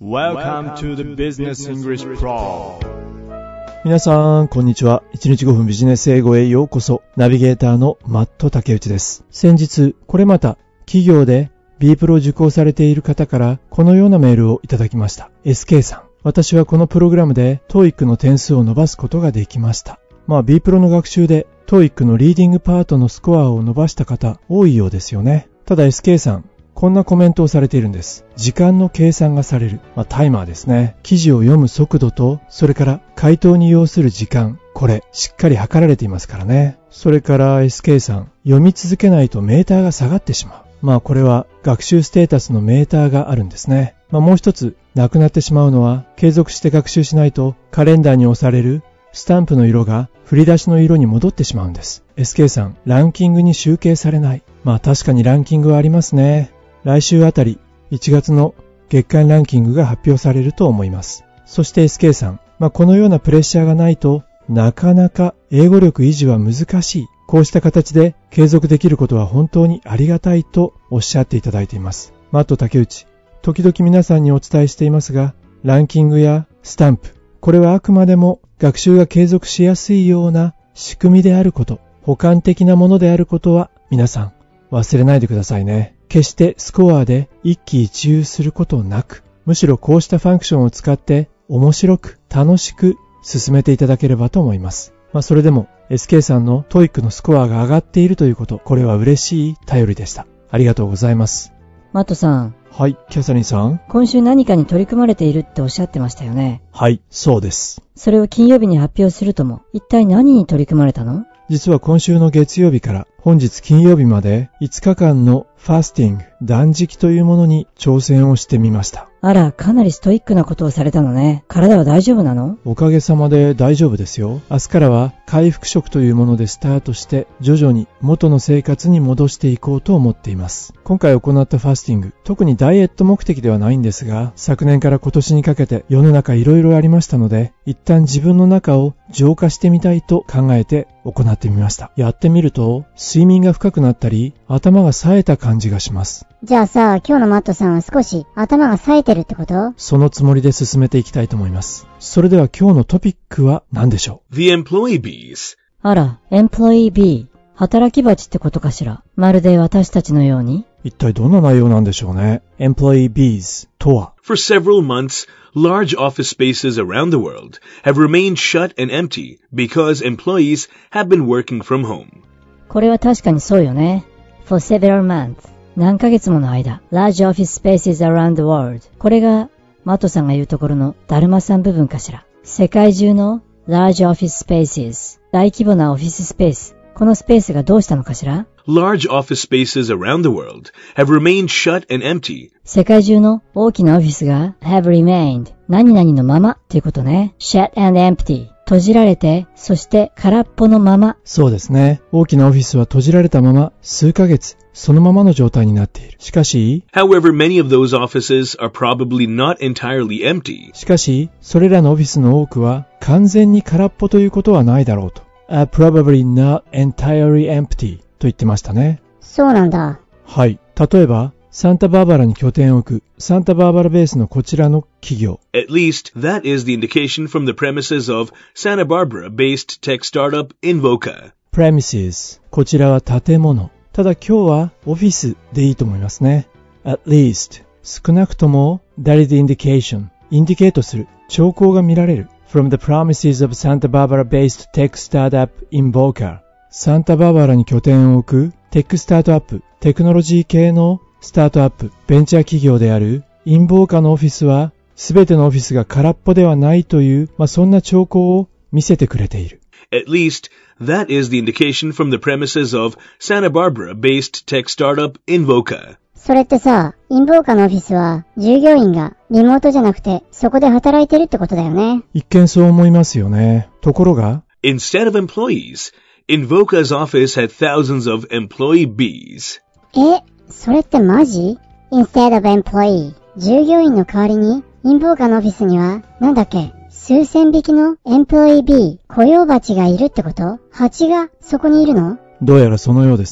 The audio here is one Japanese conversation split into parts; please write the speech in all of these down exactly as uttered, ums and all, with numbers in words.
Welcome to the Business English Pro。 皆さんこんにちは。いちにちごふんビジネス英語へようこそ。ナビゲーターのマット竹内です。先日これまた企業で B プロを受講されている方からこのようなメールをいただきました。 エスケー さん、私はこのプログラムで トーイック の点数を伸ばすことができました。まあ B プロの学習で トーイック のリーディングパートのスコアを伸ばした方多いようですよね。ただ エスケー さんこんなコメントをされているんです。時間の計算がされる、まあ、タイマーですね。記事を読む速度とそれから回答に要する時間、これしっかり測られていますからね。それから エスケー さん、読み続けないとメーターが下がってしまう。まあこれは学習ステータスのメーターがあるんですね。まあもう一つなくなってしまうのは継続して学習しないとカレンダーに押されるスタンプの色が振り出しの色に戻ってしまうんです。 エスケー さん、ランキングに集計されない。まあ確かにランキングはありますね。来週あたりいちがつの月間ランキングが発表されると思います。そして エスケー さん、まあ、このようなプレッシャーがないとなかなか英語力維持は難しい。こうした形で継続できることは本当にありがたいとおっしゃっていただいています。マット竹内、時々皆さんにお伝えしていますが、ランキングやスタンプ、これはあくまでも学習が継続しやすいような仕組みであること、補完的なものであることは皆さん忘れないでくださいね。決してスコアで一喜一憂することなく、むしろこうしたファンクションを使って面白く楽しく進めていただければと思います。まあそれでも エスケー さんの トーイック のスコアが上がっているということ、これは嬉しい頼りでした。ありがとうございます。 マットさん。 はい、キャサリンさん。 今週何かに取り組まれているっておっしゃってましたよね。 はい、そうです。 それを金曜日に発表するとも、一体何に取り組まれたの？ 実は今週の月曜日から本日金曜日までいつかかんのファスティング、断食というものに挑戦をしてみました。 あら、かなりストイックなことをされたのね。体は大丈夫なの？ おかげさまで大丈夫ですよ。明日からは回復食というものでスタートして徐々に元の生活に戻していこうと思っています。今回行ったファスティング、特にダイエット目的ではないんですが、昨年から今年にかけて世の中いろいろありましたので、一旦自分の中を浄化してみたいと考えて行ってみました。やってみると睡眠が深くなったり頭が冴えた感じがします。 じゃあさ、今日のマットさんは少し頭が冴えてるってこと？ そのつもりで進めていきたいと思います。それでは今日のトピックは何でしょう？ The Employee Bees。 あら、エンプロイー B、働き蜂ってことかしら。まるで私たちのように。 一体どんな内容なんでしょうね。 Employee Bees とは？ For several months, large office spaces around the world have remained shut and empty because employees have been working from home. これは確かにそうよね。For several months、何ヶ月もの間、large office spaces around the world。これがマットさんが言うところのだるまさん部分かしら。世界中の large office spaces、大規模なオフィススペース。このスペースがどうしたのかしら？ Large office spaces around the world have remained shut and empty. 世界中の大きなオフィスが have remained 何々のままということね。shut and empty 閉じられて、そして空っぽのまま。 そうですね。大きなオフィスは閉じられたまま数ヶ月そのままの状態になっている。しかし However, many of those offices are probably not entirely empty. しかしそれらのオフィスの多くは完全に空っぽということはないだろうと。are probably not entirely empty と言ってましたね。 そうなんだ。 はい。例えばサンタバーバラに拠点を置くサンタバーバラベースのこちらの企業。 At least, that is the indication from the premises of Santa Barbara-based tech startup Invoca. premises こちらは建物。ただ今日はオフィスでいいと思いますね。at least 少なくとも that is the indication インディケートする兆候が見られる from the premises of Santa Barbara-based tech startup Invoca。サンタバーバラに拠点を置くテックスタートアップ、テクノロジー系のスタートアップ、ベンチャー企業であるインボーカのオフィスはすべてのオフィスが空っぽではないという、まあ、そんな兆候を見せてくれている。 At least, that is the indication from the premises of Santa Barbara-based tech startup Invoca. それってさ、インボーカのオフィスは従業員がリモートじゃなくてそこで働いてるってことだよね。 一見そう思いますよね。ところが Instead of employees, Invoca's office had thousands of employee bees. え、それってマジ？ Instead of employee 従業員の代わりにインボーカのオフィスにはなんだっけ数千匹のエンプロイー B 雇用蜂がいるってこと？蜂がそこにいるの？ どうやらそのようですね。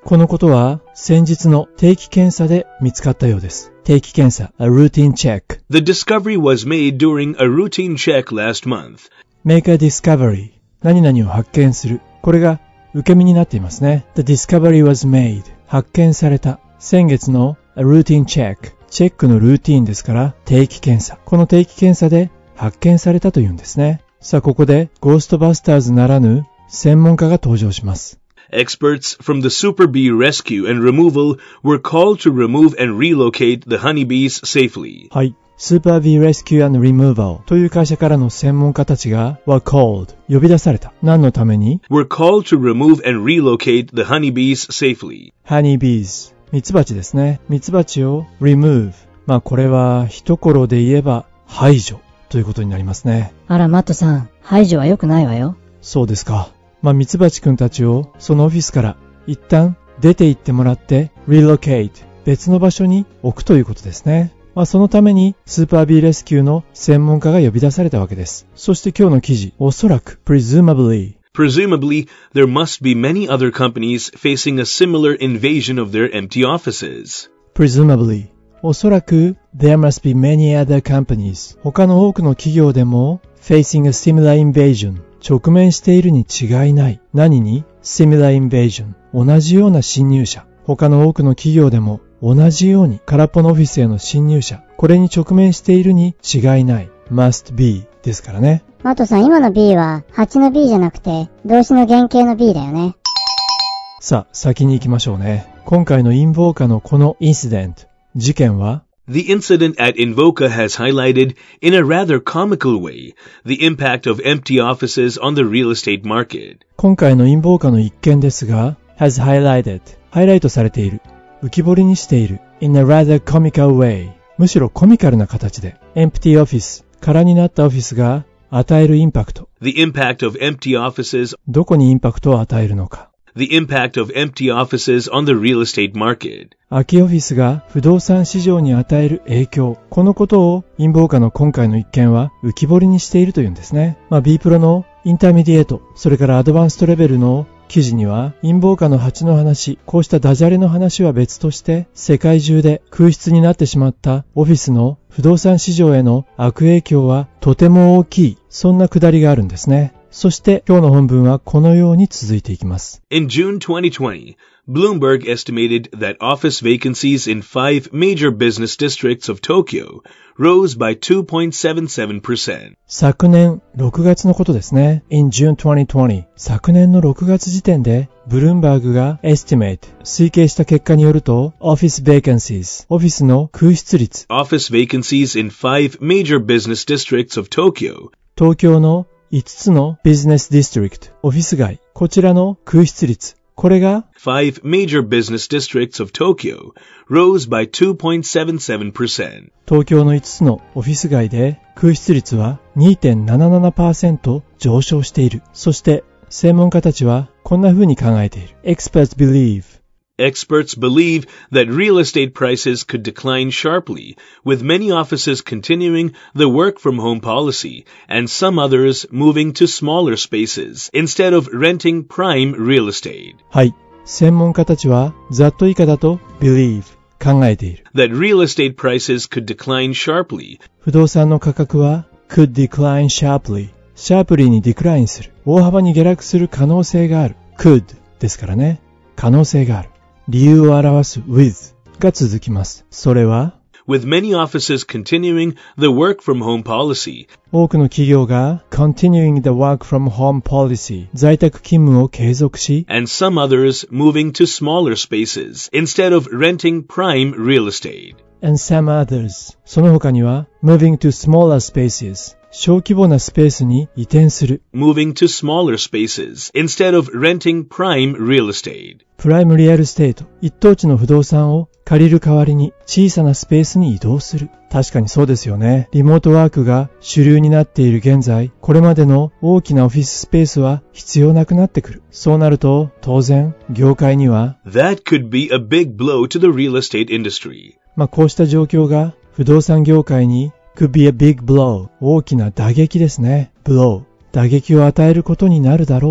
このことは先日の定期検査で見つかったようです。定期検査、a routine check. The discovery was made during a routine check last month. Make a discovery. 何々を発見する。これが受け身になっていますね。The discovery was made. 発見された。先月の a routine check. チェックのルーティーンですから定期検査。この定期検査で発見されたというんですね。さあここでゴーストバスターズならぬ専門家が登場します。 Experts from the Super Bee rescue and removal were called to remove and relocate the honeybees safely. はい。Super Bee Rescue and Removal という会社からの専門家たちが were called 呼び出された。何のために were called to remove and relocate the honeybees safely. Honeybees ミツバチですね。ミツバチを remove まあこれは一頃で言えば排除ということになりますね。 あらマットさん、排除は良くないわよ。 そうですか。まあミツバチくんたちをそのオフィスから一旦出て行ってもらって relocate 別の場所に置くということですね。まあそのためにスーパービーレスキューの専門家が呼び出されたわけです。そして今日の記事、おそらく presumably Presumably, there must be many other companies facing a similar invasion of their empty offices. presumably おそらく there must be many other companies 他の多くの企業でも facing a similar invasion 直面しているに違いない。何に similar invasion 同じような侵入者。他の多くの企業でも同じように空っぽのオフィスへの侵入者。これに直面しているに違いない。must be ですからね。 マトさん、今の B は蜂の B じゃなくて動詞の原型の B だよね。 さあ、先に行きましょうね。今回のインボーカのこのインシデント、事件は The incident at Invoca has highlighted, in a rather comical way, the impact of empty offices on the real estate market. 今回のインボーカの一件ですが、has highlighted ハイライトされている、浮き彫りにしている in a rather comical way むしろコミカルな形で empty office 空になったオフィスが与えるインパクト The impact of empty offices どこにインパクトを与えるのか The impact of empty offices on the real estate market. 空きオフィスが不動産市場に与える影響。このことをインボーカの今回の一件は浮き彫りにしているというんですね。まあ、B プロのインターミディエート、それからアドバンストレベルの記事には、インボーカの蜂の話、こうしたダジャレの話は別として、世界中で空室になってしまったオフィスの不動産市場への悪影響はとても大きい。そんなくだりがあるんですね。そして今日の本文はこのように続いていきます。 In June twenty twenty, Bloomberg estimated that office vacancies in five major business districts of Tokyo rose by two point seven seven percent. 昨年ろくがつのことですね。In June twenty twenty、昨年のろくがつ時点でブルームバーグが estimate 推計した結果によると office vacancies オフィスの空室率 Office vacancies in five major business districts of Tokyo. 東京のいつつのビジネスディストリクト、オフィス街、こちらの空室率、これが Five major business districts of Tokyo rose by two point seven seven percent. 東京のいつつのオフィス街で空室率は にてんななななパーセント 上昇している。そして専門家たちはこんな風に考えている。Experts believe Experts believe that real estate prices could decline sharply, with many offices continuing the work-from-home policy and some others moving to smaller spaces instead of renting prime real estate. はい。専門家たちはざっと以下だと believe 考えている。 That real estate prices could decline sharply. 不動産の価格は could decline sharply シャープリーにディクラインする。大幅に下落する可能性がある。could ですからね。可能性がある。理由を表す with が続きます。それは With many offices continuing the work-from-home policy. 多くの企業が continuing the work-from-home policy 在宅勤務を継続し and some others moving to smaller spaces instead of renting prime real estate. and some others その他には moving to smaller spaces小規模なスペースに移転する Moving to smaller spaces instead of renting prime real estate. プライムリアルステート一等地の不動産を借りる代わりに小さなスペースに移動する。確かにそうですよね。リモートワークが主流になっている現在、これまでの大きなオフィススペースは必要なくなってくる。そうなると当然業界には That could be a big blow to the real estate industry. まあこうした状況が不動産業界にcould be a big blow 大きな打撃ですね。blow 打撃を与えることになるだろうと。不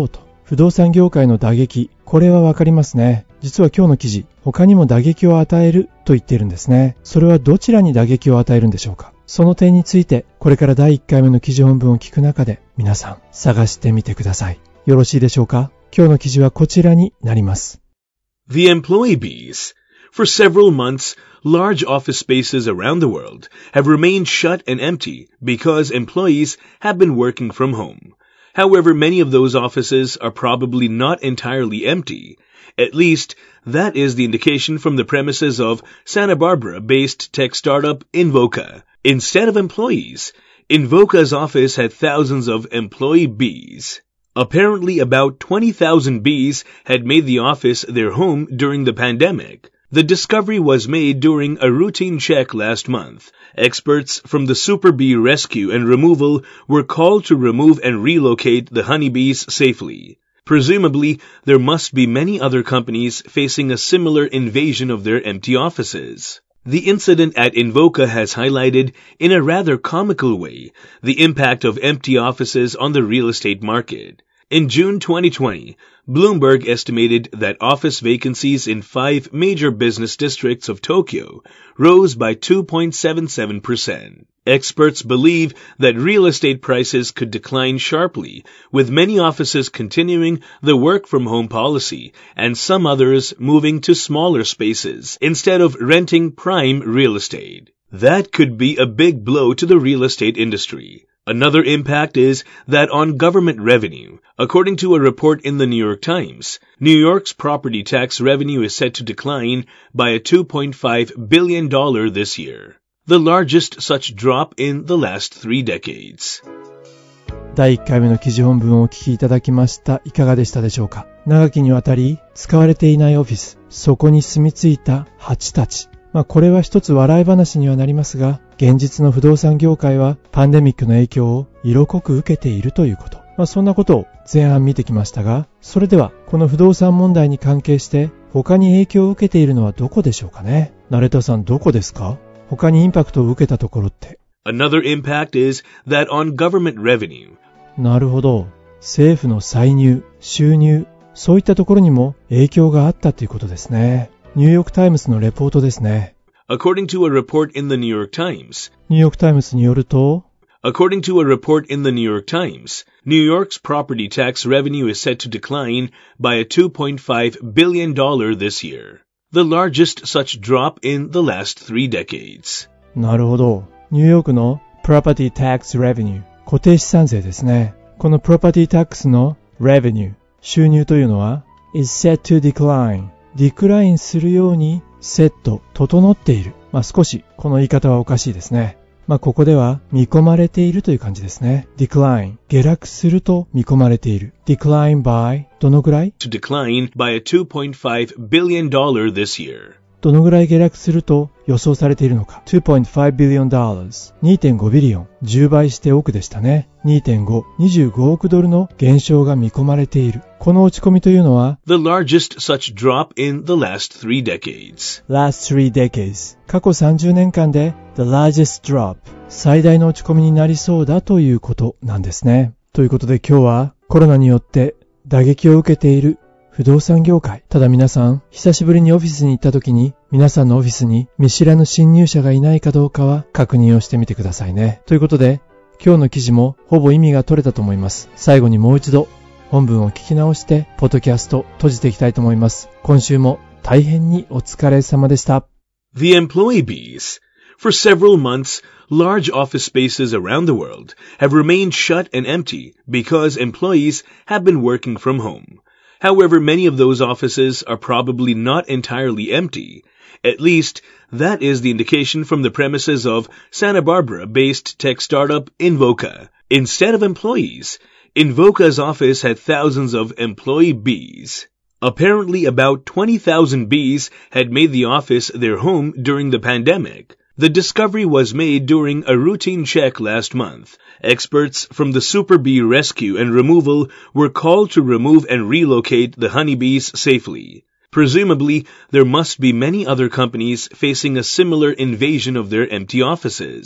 不動産業界の打撃、これはわかりますね。実は今日の記事、他にも打撃を与えると言っているんですね。それはどちらに打撃を与えるんでしょうか。その点について、これからだいいっかいめの記事本文を聞く中で、皆さん探してみてください。よろしいでしょうか。今日の記事はこちらになります。 The employee bees. For several months, large office spaces around the world have remained shut and empty because employees have been working from home. However, many of those offices are probably not entirely empty. At least, that is the indication from the premises of Santa Barbara-based tech startup Invoca. Instead of employees, Invoca's office had thousands of employee bees. Apparently, about twenty thousand bees had made the office their home during the pandemic. The discovery was made during a routine check last month. Experts from the Super Bee Rescue and Removal were called to remove and relocate the honeybees safely. Presumably, there must be many other companies facing a similar invasion of their empty offices. The incident at Invoca has highlighted, in a rather comical way, the impact of empty offices on the real estate market. In June twenty twenty, Bloomberg estimated that office vacancies in five major business districts of Tokyo rose by two point seven seven percent. Experts believe that real estate prices could decline sharply, with many offices continuing the work-from-home policy and some others moving to smaller spaces instead of renting prime real estate. That could be a big blow to the real estate industry. Another impact is that on government revenue. According to a report in the New York Times, New York's property tax revenue is set to decline by a two point five billion dollars this year, the largest such drop in the last three decades. だいいっかいめの記事本文をお聞きいただきました。いかがでしたでしょうか。長きにわたり使われていないオフィス、そこに住み着いた蜂たち。まあこれは一つ笑い話にはなりますが、現実の不動産業界はパンデミックの影響を色濃く受けているということ。まあそんなことを前半見てきましたが、それではこの不動産問題に関係して他に影響を受けているのはどこでしょうかね。ナレタさんどこですか？他にインパクトを受けたところって。 Another impact is that on government revenue. なるほど。政府の歳入、収入、そういったところにも影響があったということですね。ニューヨークタイムズのレポートですね。 According to a report in the New York Times, ニューヨークタイムズによると、 According to a report in the New York Times, New York's property tax revenue is set to decline by a two point five billion dollars this year, the largest such drop in the last three decades. なるほど。ニューヨークの property tax revenue、固定資産税ですね。この property tax の revenue、収入というのは is set to decline、ディクラインするようにセット、整っている。まあ少しこの言い方はおかしいですね。まあここでは見込まれているという感じですね。decline、下落すると見込まれている。decline by どのぐらい？ To decline by a two point five billion dollars this year. どのぐらい下落すると予想されているのか。two point five billion dollars、にてんごビリオン、じゅうばいして億でしたね。にてんご、にじゅうごおくドルの減少が見込まれている。この落ち込みというのは The largest such drop in the last three decades. last three decades 過去さんじゅうねんかんで the largest drop 最大の落ち込みになりそうだということなんですね。ということで今日はコロナによって打撃を受けている不動産業界。ただ皆さん、久しぶりにオフィスに行った時に、皆さんのオフィスに見知らぬ侵入者がいないかどうかは確認をしてみてくださいね。ということで、今日の記事もほぼ意味が取れたと思います。最後にもう一度、本文を聞き直して、ポッドキャスト閉じていきたいと思います。今週も大変にお疲れ様でした。 The employee bees. For several months, large office spaces around the world have remained shut and empty because employees have been working from home. However, many of those offices are probably not entirely empty. At least, that is the indication from the premises of Santa Barbara-based tech startup Invoca. Instead of employees, Invoca's office had thousands of employee bees. Apparently, about twenty thousand bees had made the office their home during the pandemic. The discovery was made during a routine check last month. Experts from the Super Bee Rescue and Removal were called to remove and relocate the honeybees safely. Presumably, there must be many other companies facing a similar invasion of their empty offices.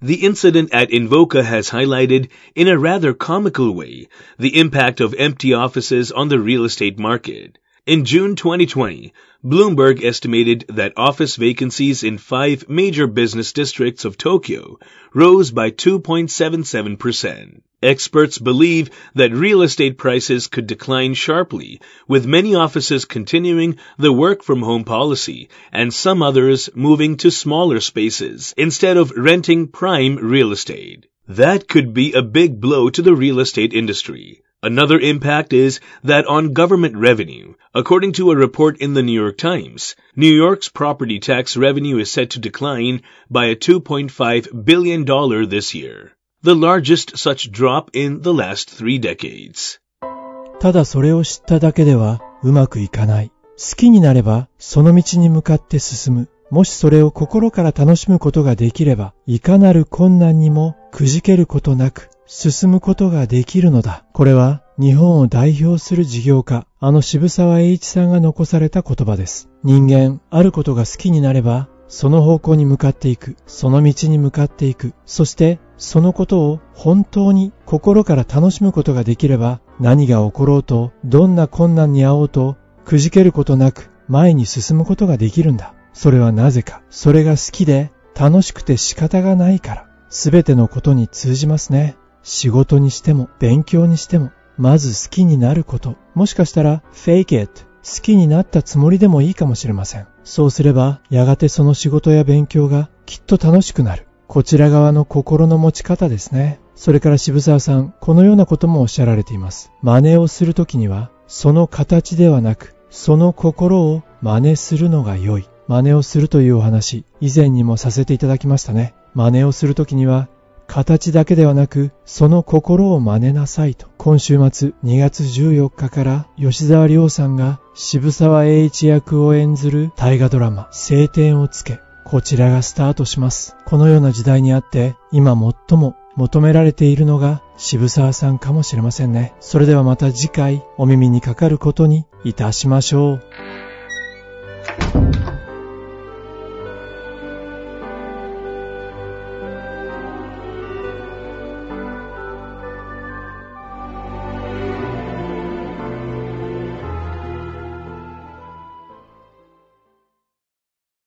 The incident at Invoca has highlighted, in a rather comical way, the impact of empty offices on the real estate market. In June twenty twenty, Bloomberg estimated that office vacancies in five major business districts of Tokyo rose by two point seven seven percent. Experts believe that real estate prices could decline sharply, with many offices continuing the work-from-home policy and some others moving to smaller spaces instead of renting prime real estate. That could be a big blow to the real estate industry. Another impact is that on government revenue. According to a report in the New York Times, New York's property tax revenue is set to decline by a two point five billion dollars this year, the largest such drop in the last three decades. ただそれを知っただけではうまくいかない。好きになればその道に向かって進む。もしそれを心から楽しむことができれば、いかなる困難にもくじけることなく進むことができるのだ。これは日本を代表する事業家、あの渋沢栄一さんが残された言葉です。人間、あることが好きになれば、その方向に向かっていく。その道に向かっていく。そして、そのことを本当に心から楽しむことができれば、何が起ころうと、どんな困難に遭おうと、くじけることなく前に進むことができるんだ。それはなぜか。それが好きで楽しくて仕方がないから。すべてのことに通じますね。仕事にしても勉強にしても、まず好きになること。もしかしたら fake it。好きになったつもりでもいいかもしれません。そうすれば、やがてその仕事や勉強がきっと楽しくなる。こちら側の心の持ち方ですね。それから渋沢さん、このようなこともおっしゃられています。真似をするときには、その形ではなく、その心を真似するのが良い。真似をするというお話、以前にもさせていただきましたね。真似をするときには、形だけではなく、その心を真似なさいと。今週末にがつじゅうよっかから吉沢亮さんが渋沢栄一役を演ずる大河ドラマ、青天を衝け。こちらがスタートします。このような時代にあって、今最も求められているのが渋沢さんかもしれませんね。それではまた次回お耳にかかることにいたしましょう。